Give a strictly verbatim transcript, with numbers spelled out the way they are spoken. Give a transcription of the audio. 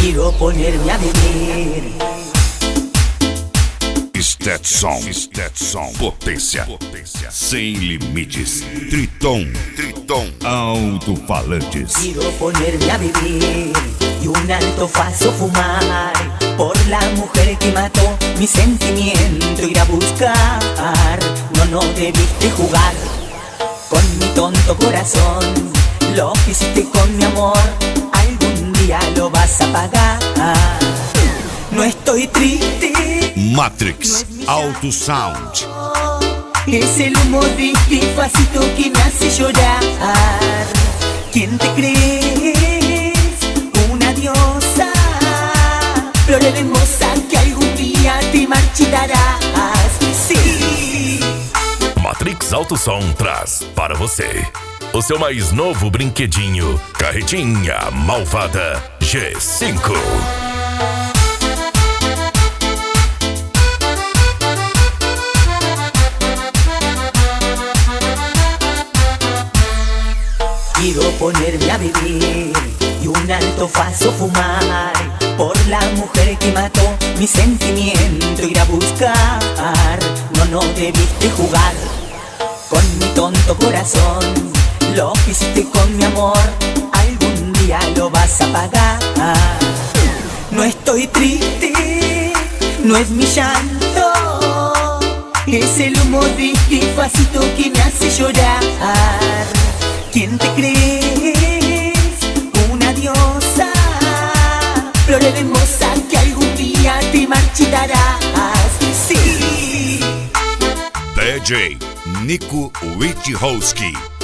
quiero ponerme a beber. Stetson, Stetson, potência, potência, sem limites. Triton, Triton, alto-falantes. Quiero ponerme a beber y un alto faso fumar por la mujer que mató mi sentimiento, ir a buscar. No, no debiste jugar con mi tonto corazón. Lo que hiciste con mi amor, algún día lo vas a pagar. No estoy triste. Matrix, Auto Sound. Es el humo de este vasito que me hace llorar. ¿Quién te crees? Una diosa, flor hermosa que algún día te marchitarás. Sí. Matrix Auto Som traz para você o seu mais novo brinquedinho, Carretinha Malvada G cinco. Quiero ponerme a beber y un alto faso fumar por la mujer que mató mi sentimiento, ir a buscar. No, no debiste jugar con mi tonto corazón. Lo que hiciste con mi amor, algún día lo vas a pagar. No estoy triste, no es mi llanto, es el humo de este vasito que me hace llorar. ¿Quién te crees? Una diosa, flor hermosa que algún día te marchitarás. Sí. D J Nico Witchowski.